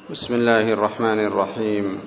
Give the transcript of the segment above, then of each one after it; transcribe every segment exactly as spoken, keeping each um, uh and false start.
بسم الله الرحمن الرحيم.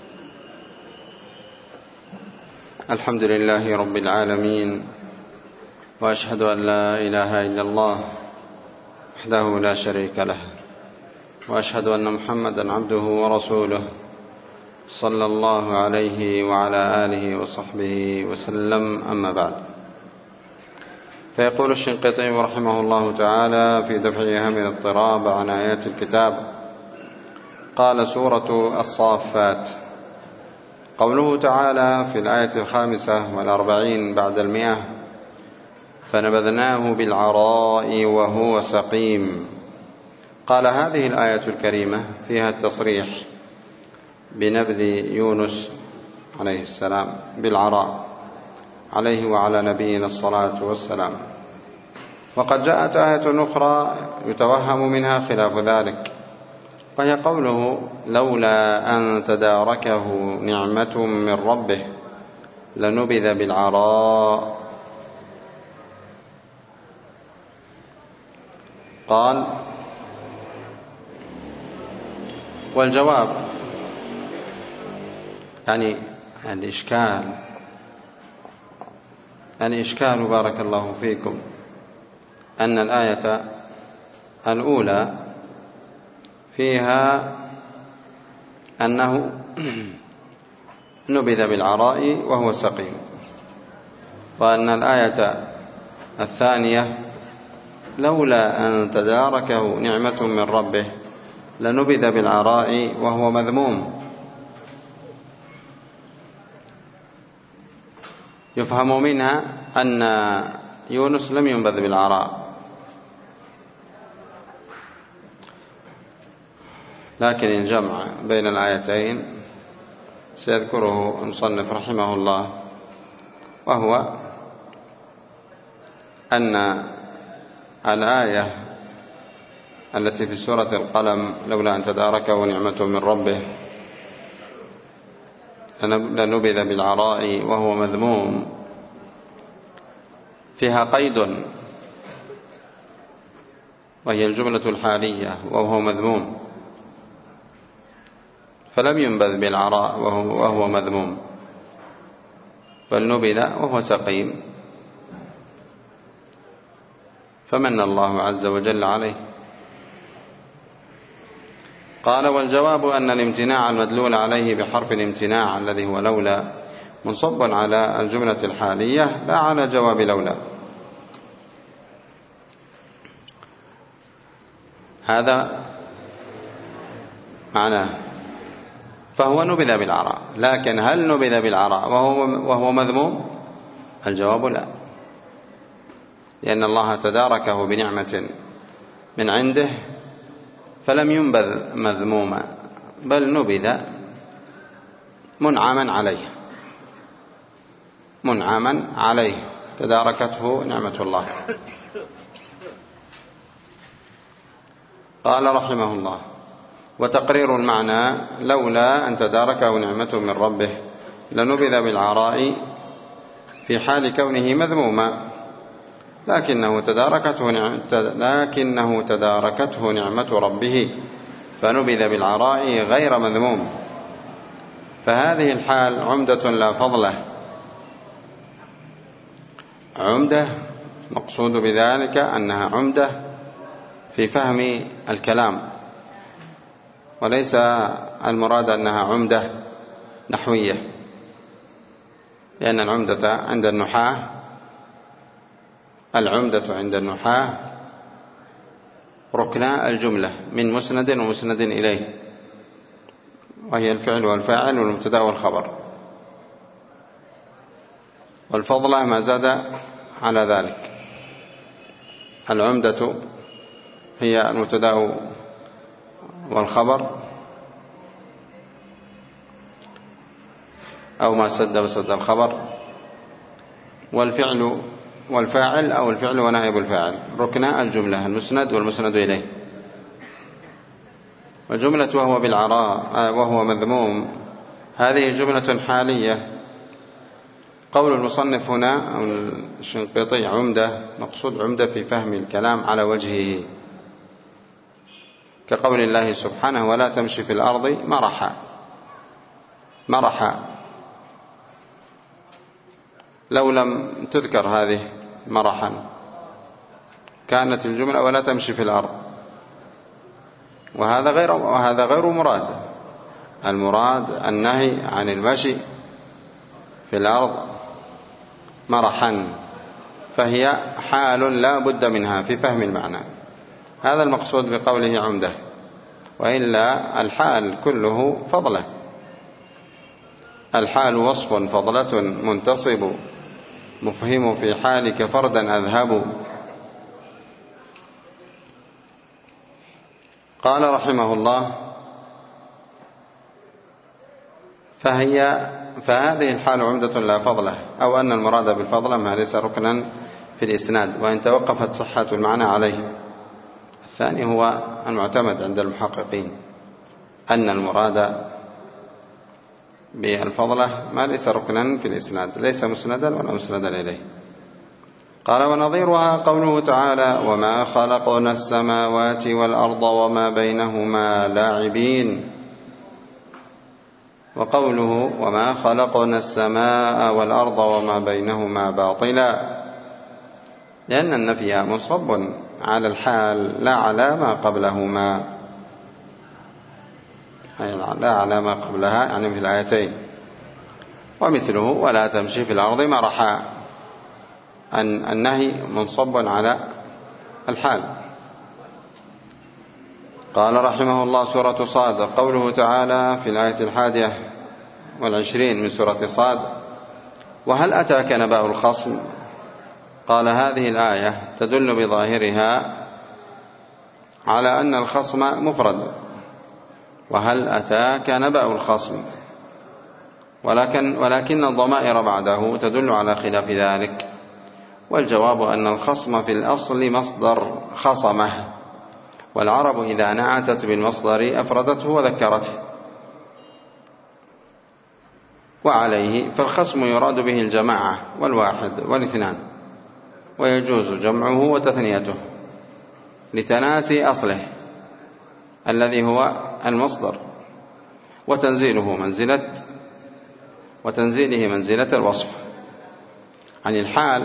الحمد لله رب العالمين، وأشهد أن لا إله إلا الله وحده لا شريك له، وأشهد أن محمدا عبده ورسوله صلى الله عليه وعلى آله وصحبه وسلم. أما بعد، فيقول الشنقيطي رحمه الله تعالى في دفع إيهام الاضطراب عن آيات الكتاب: قال سورة الصافات. قوله تعالى في الآية الخامسة والأربعين بعد المئة: فنبذناه بالعراء وهو سقيم. قال: هذه الآية الكريمة فيها التصريح بنبذ يونس عليه السلام بالعراء عليه وعلى نبينا الصلاة والسلام. وقد جاءت آية أخرى يتوهم منها خلاف ذلك، وهي قوله: لولا أن تداركه نعمة من ربه لنبذ بالعراء. قال: والجواب يعني الإشكال يعني إشكال بارك الله فيكم أن الآية الأولى فيها أنه نبذ بالعراء وهو سقيم، وأن الآية الثانية لولا أن تداركه نعمة من ربه لنبذ بالعراء وهو مذموم. يفهم منها أن يونس لم ينبذ بالعراء، لكن الجمع بين الآيتين سيذكره المصنف رحمه الله، وهو أن الآية التي في سورة القلم لولا أن تداركه نعمة من ربه لنبذ بالعراء وهو مذموم فيها قيد، وهي الجملة الحالية وهو مذموم، فلم ينبذ بالعراء وهو مذموم، بل نبذ وهو سقيم، فمن الله عز وجل عليه. قال: والجواب أن الامتناع المدلول عليه بحرف الامتناع الذي هو لولا منصب على الجملة الحالية لا على جواب لولا. هذا معناه، فهو نبذ بالعراء، لكن هل نبذ بالعراء وهو, وهو مذموم؟ الجواب لا، لأن الله تداركه بنعمة من عنده فلم ينبذ مذموما، بل نبذ منعما عليه منعما عليه تداركته نعمة الله. قال رحمه الله: وتقرير المعنى لولا أن تداركه نعمة من ربه لنبذ بالعراء في حال كونه مذموما، لكنه تداركته لكنه تداركته نعمة ربه فنبذ بالعراء غير مذموم، فهذه الحال عمدة لا فضله. عمدة مقصود بذلك أنها عمدة في فهم الكلام، وليس المراد أنها عمدة نحوية، لأن العمدة عند النحاة العمدة عند النحاة ركنا الجملة من مسند ومسند إليه، وهي الفعل والفاعل والمبتدأ والخبر، والفضلة ما زاد على ذلك. العمدة هي المبتدأ والخبر أو ما سد وسد الخبر، والفعل والفاعل أو الفعل ونائب الفاعل ركنا الجملة المسند والمسند إليه. وجملة وهو بالعراء وهو مذموم هذه جملة حالية. قول المصنف هنا أو الشنقيطي عمدة، مقصود عمدة في فهم الكلام على وجهه، كقول الله سبحانه ولا تمشي في الأرض مرحا. مرحا لو لم تذكر هذه مرحا كانت الجملة ولا تمشي في الأرض، وهذا غير وهذا غير مراد. المراد النهي عن المشي في الأرض مرحا، فهي حال لا بد منها في فهم المعنى. هذا المقصود بقوله عمدة، وإلا الحال كله فضلة. الحال وصف فضلة منتصب مفهم في حالك فردا أذهب. قال رحمه الله فهي فهذه الحال عمدة لا فضلة، أو أن المراد بالفضلة ما ليس ركنا في الإسناد، وإن توقفت صحة المعنى عليه. الثاني هو المعتمد عند المحققين، أن المراد بالفضلة ما ليس ركنا في الإسناد، ليس مسندا ولا مسندا إليه. قال ونظيرها قوله تعالى وما خلقنا السماوات والأرض وما بينهما لاعبين، وقوله وما خلقنا السماء والأرض وما بينهما باطلا، لأن النفي منصب على الحال لا على ما قبلهما، لا على ما قبلها يعني في الآيتين. ومثله ولا تمشي في الأرض مرحا، النهي منصب على الحال. قال رحمه الله سورة صاد، قوله تعالى في الآية الحادية والعشرين من سورة صاد وهل أتاك نبأ الخصم. قال هذه الآية تدل بظاهرها على أن الخصم مفرد، وهل أتاك نبأ الخصم، ولكن, ولكن الضمائر بعده تدل على خلاف ذلك. والجواب أن الخصم في الأصل مصدر خصمه، والعرب إذا نعتت بالمصدر أفردته وذكرته، وعليه فالخصم يراد به الجماعة والواحد والاثنان، ويجوز جمعه وتثنيته لتناسي أصله الذي هو المصدر، وتنزيله منزلة وتنزيله منزلة الوصف. عن الحال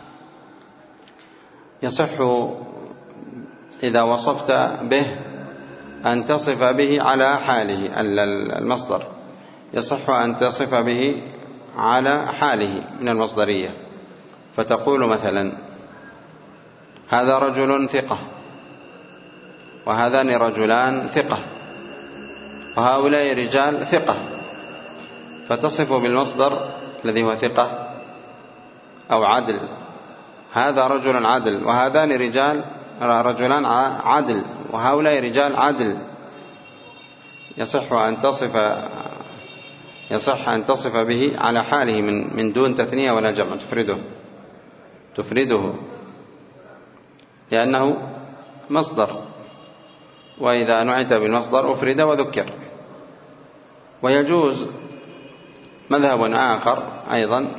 يصح إذا وصفت به أن تصف به على حاله، المصدر يصح أن تصف به على حاله من المصدرية، فتقول مثلا هذا رجل ثقة، وهذان رجلان ثقة، وهؤلاء رجال ثقة، فتصف بالمصدر الذي هو ثقة أو عدل، هذا رجل عدل، وهذان رجال رجلان عدل، وهؤلاء رجال عدل. يصح أن تصف يصح أن تصف به على حاله من من دون تثنية ولا جمع، تفرده تفرده لأنه مصدر، وإذا نعت بالمصدر أفرد وذكر. ويجوز مذهب آخر أيضا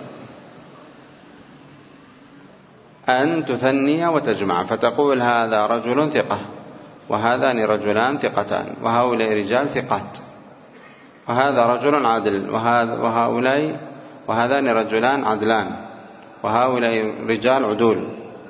أن تثني وتجمع، فتقول هذا رجل ثقة، وهذان رجلان ثقتان، وهؤلاء رجال ثقات، وهذا رجل عدل، وهؤلاء وهذان رجلان عدلان، وهؤلاء رجال عدول.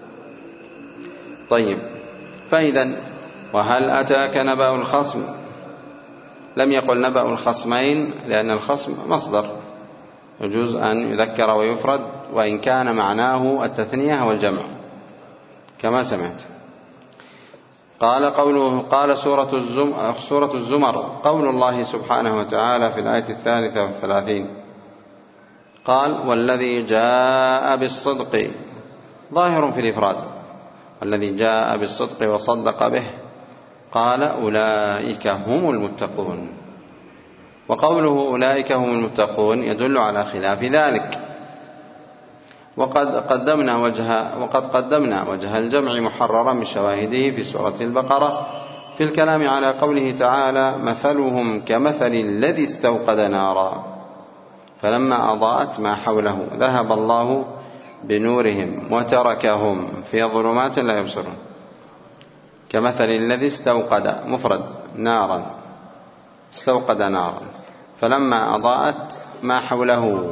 طيب، فإذا وهل أتاك نبأ الخصم، لم يقل نبأ الخصمين لأن الخصم مصدر يجوز أن يذكر ويفرد، وإن كان معناه التثنية والجمع كما سمعت. قال قوله قال سورة الزمر, سورة الزمر قول الله سبحانه وتعالى في الآية الثالثة والثلاثين قال والذي جاء بالصدق ظاهر في الإفراد، والذي جاء بالصدق وصدق به قال أولئك هم المتقون. وقوله أولئك هم المتقون يدل على خلاف ذلك. وقد قدمنا وجه وقد قدمنا وجه الجمع محررا بشواهده في سورة البقرة في الكلام على قوله تعالى مثلهم كمثل الذي استوقد نارا فلما أضاءت ما حوله ذهب الله بنورهم وتركهم في ظلمات لا يبصرون. كمثل الذي استوقد مفرد نارا، استوقد نارا فلما أضاءت ما حوله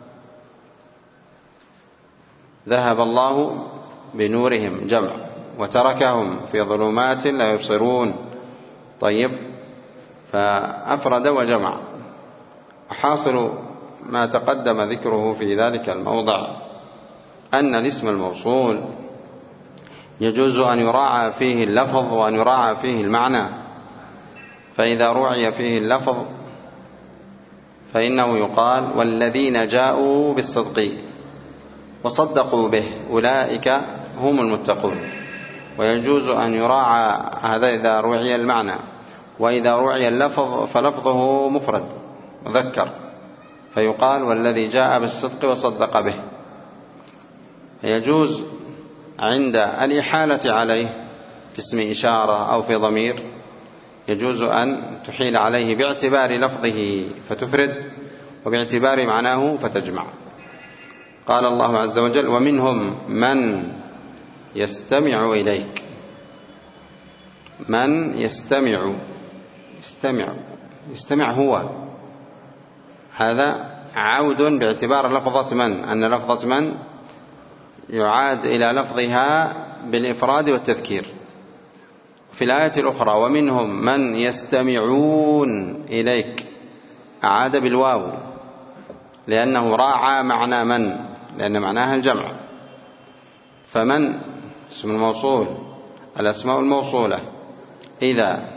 ذهب الله بنورهم جمع وتركهم في ظلمات لا يبصرون. طيب، فأفرد وجمع. وحاصل ما تقدم ذكره في ذلك الموضع أن الاسم الموصول يجوز أن يراعى فيه اللفظ وأن يراعى فيه المعنى. فإذا رعي فيه اللفظ فإنه يقال والذين جاءوا بالصدق وصدقوا به أولئك هم المتقون. ويجوز أن يراعى هذا إذا رعي المعنى. وإذا رعي اللفظ فلفظه مفرد مذكر فيقال والذي جاء بالصدق وصدق به. يجوز عند الإحالة عليه في اسم إشارة أو في ضمير يجوز أن تحيل عليه باعتبار لفظه فتفرد وباعتبار معناه فتجمع. قال الله عز وجل ومنهم من يستمع إليك. من يستمع يستمع يستمع هو، هذا عود باعتبار لفظة من، أن لفظة من يعاد إلى لفظها بالإفراد والتذكير. في الآية الأخرى ومنهم من يستمعون إليك أعاد بالواو لأنه راعى معنى من، لأن معناها الجمع. فمن اسم الموصول، الأسماء الموصولة إذا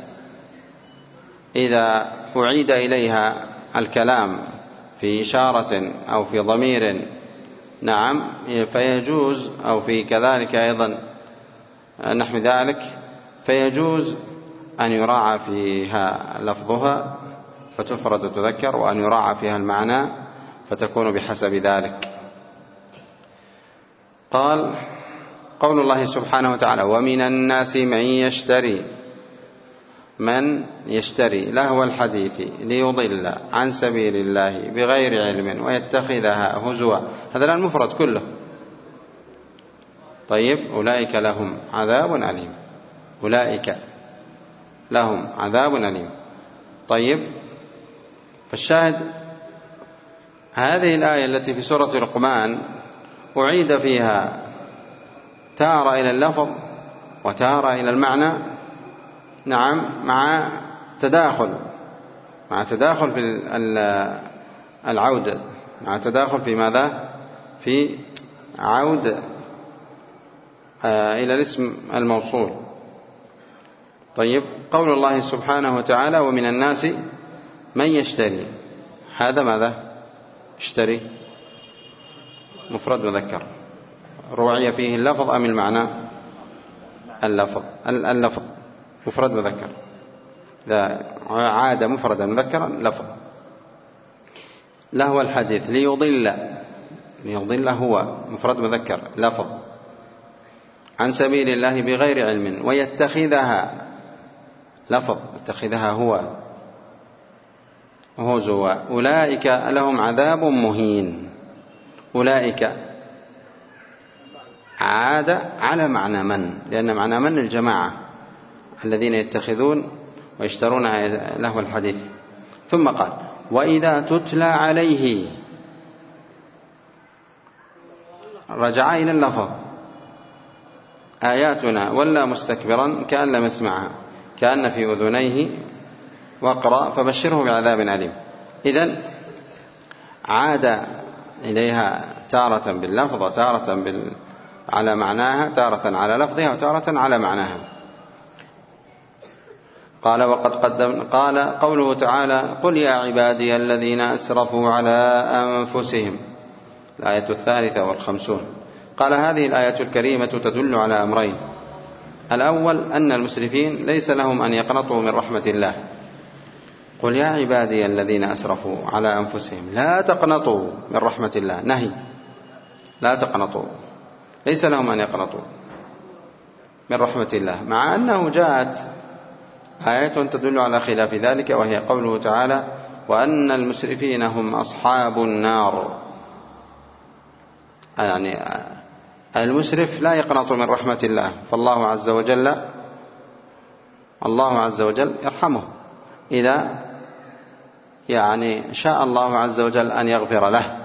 إذا أعيد إليها الكلام في إشارة أو في ضمير نعم فيجوز، أو في كذلك أيضا نحو ذلك، فيجوز أن يراعى فيها لفظها فتفرد وتذكر، وأن يراعى فيها المعنى فتكون بحسب ذلك. قال قول الله سبحانه وتعالى ومن الناس من يشتري من يشتري لهو الحديث ليضل عن سبيل الله بغير علم ويتخذها هزوا. هذا الآن المفرد كله. طيب، أولئك لهم عذاب أليم. أولئك لهم عذاب أليم. طيب، فالشاهد هذه الآية التي في سورة لقمان أعيد فيها تارة إلى اللفظ وتارة إلى المعنى، نعم، مع تداخل مع تداخل في العودة، مع تداخل في ماذا؟ في عود إلى الاسم الموصول. طيب، قول الله سبحانه وتعالى ومن الناس من يشتري، هذا ماذا؟ اشتري مفرد مذكر، روعي فيه اللفظ أم المعنى؟ اللفظ اللفظ مفرد مذكر، إذا عاد مفردا مذكرا لفظ. لهو الحديث ليضل، ليضل هو مفرد مذكر لفظ، عن سبيل الله بغير علم ويتخذها لفظ، يتخذها هو هزوا أولئك لهم عذاب مهين. أولئك عاد على معنى من، لأن معنى من الجماعة الذين يتخذون ويشترون لهو الحديث. ثم قال وإذا تتلى عليه، رجع إلى اللفظ آياتنا ولا مستكبرا كأن لم يسمعها كأن في أذنيه وقرأ فبشره بعذاب أليم. إذن عاد إليها تارة باللفظ وتارة بال... على معناها، تارة على لفظها وتارة على معناها. قال وقد قدم قال قوله تعالى قل يا عبادي الذين أسرفوا على أنفسهم، الآية الثالثة والخمسون. قال هذه الآية الكريمة تدل على أمرين: الأول أن المسرفين ليس لهم أن يقنطوا من رحمة الله. قل يا عبادي الذين أسرفوا على أنفسهم، لا تقنطوا من رحمة الله، نهي، لا تقنطوا، ليس لهم أن يقنطوا من رحمة الله، مع أنه جاءت آية تدل على خلاف ذلك، وهي قوله تعالى وأن المسرفين هم أصحاب النار. يعني المسرف لا يقنط من رحمة الله، فالله عز وجل الله عز وجل يرحمه إذا يعني شاء الله عز وجل أن يغفر له،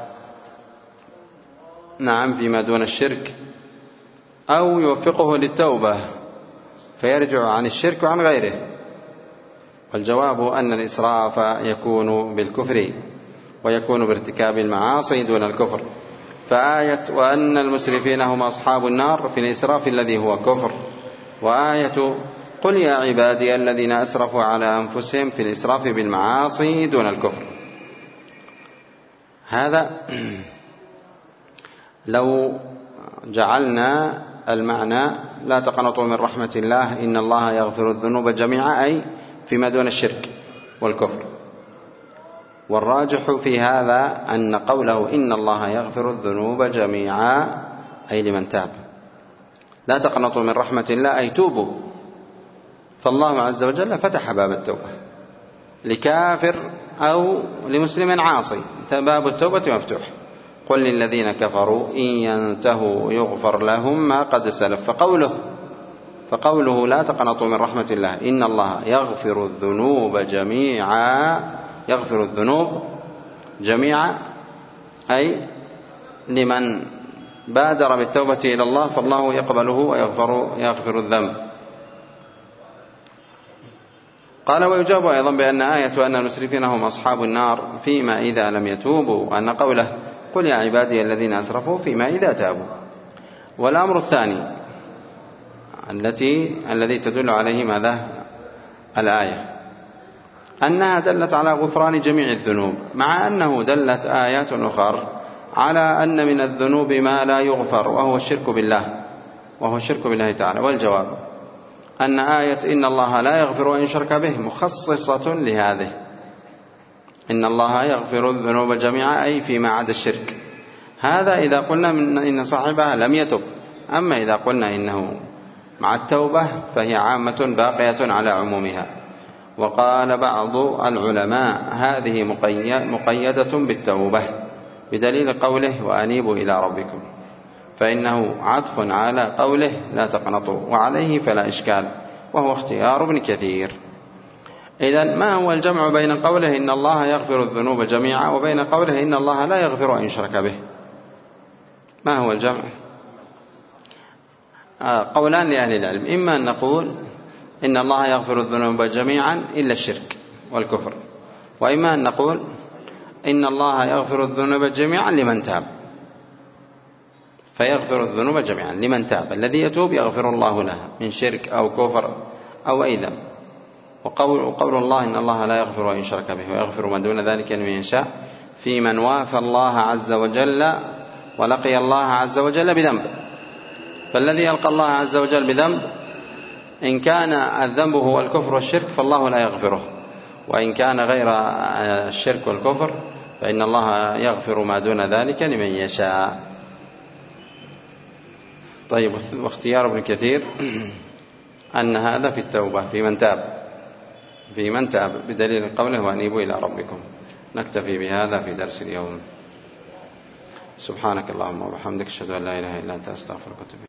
نعم، فيما دون الشرك، أو يوفقه للتوبة فيرجع عن الشرك وعن غيره. والجواب أن الإسراف يكون بالكفر ويكون بارتكاب المعاصي دون الكفر. فآية وأن المسرفين هم أصحاب النار في الإسراف الذي هو كفر، وآية قل يا عبادي الذين أسرفوا على أنفسهم في الإسراف بالمعاصي دون الكفر. هذا لو جعلنا المعنى لا تقنطوا من رحمة الله إن الله يغفر الذنوب جميعا أي فيما دون الشرك والكفر. والراجح في هذا أن قوله إن الله يغفر الذنوب جميعا أي لمن تاب. لا تقنطوا من رحمة الله أي توبوا، فالله عز وجل فتح باب التوبة لكافر أو لمسلم عاصي، باب التوبة مفتوح. قل للذين كفروا إن ينتهوا يغفر لهم ما قد سلف. فقوله فقوله لا تقنطوا من رحمة الله إن الله يغفر الذنوب جميعا، يغفر الذنوب جميعا أي لمن بادر بالتوبة إلى الله فالله يقبله ويغفر يغفر الذنب. قال ويجاب أيضا بأن آية أن المسرفين هم أصحاب النار فيما إذا لم يتوبوا، أن قوله قل يا عبادي الذين أسرفوا فيما إذا تابوا. والأمر الثاني التي الذي تدل عليه ماذا الآية أنها دلت على غفران جميع الذنوب، مع أنه دلت آيات أخرى على أن من الذنوب ما لا يغفر وهو الشرك بالله وهو الشرك بالله تعالى. والجواب أن آية إن الله لا يغفر أن يشرك به مخصصة لهذه، إن الله يغفر الذنوب جميعا أي فيما عدا الشرك. هذا إذا قلنا من إن صاحبها لم يتب، أما إذا قلنا إنه مع التوبة فهي عامة باقية على عمومها. وقال بعض العلماء هذه مقيدة بالتوبة بدليل قوله وأنيبوا إلى ربكم، فإنه عطف على قوله لا تقنطوا، وعليه فلا إشكال، وهو اختيار ابن كثير. إذن ما هو الجمع بين قوله إن الله يغفر الذنوب جميعا وبين قوله إن الله لا يغفر أن يشرك به؟ ما هو الجمع؟ قولان لأهل العلم، إما أن نقول إن الله يغفر الذنوب جميعا إلا الشرك والكفر، وإما أن نقول إن الله يغفر الذنوب جميعا لمن تاب، فيغفر الذنوب جميعا لمن تاب، الذي يتوب يغفر الله له من شرك أو كفر أو أي ذنب. وقول, وقول الله إن الله لا يغفر أن يشرك به ويغفر ما دون ذلك لمن يشاء في من وافى الله عز وجل ولقي الله عز وجل بذنب. فالذي يلقى الله عز وجل بذنب إن كان الذنب هو الكفر والشرك فالله لا يغفره، وإن كان غير الشرك والكفر فإن الله يغفر ما دون ذلك لمن يشاء. طيب، واختيار ابن كثير أن هذا في التوبة في من تاب في من تاب بدليل قوله وأنيبوا إلى ربكم. نكتفي بهذا في درس اليوم. سبحانك اللهم وبحمدك أشهد أن لا إله إلا أنت أستغفرك وأتوب إليك.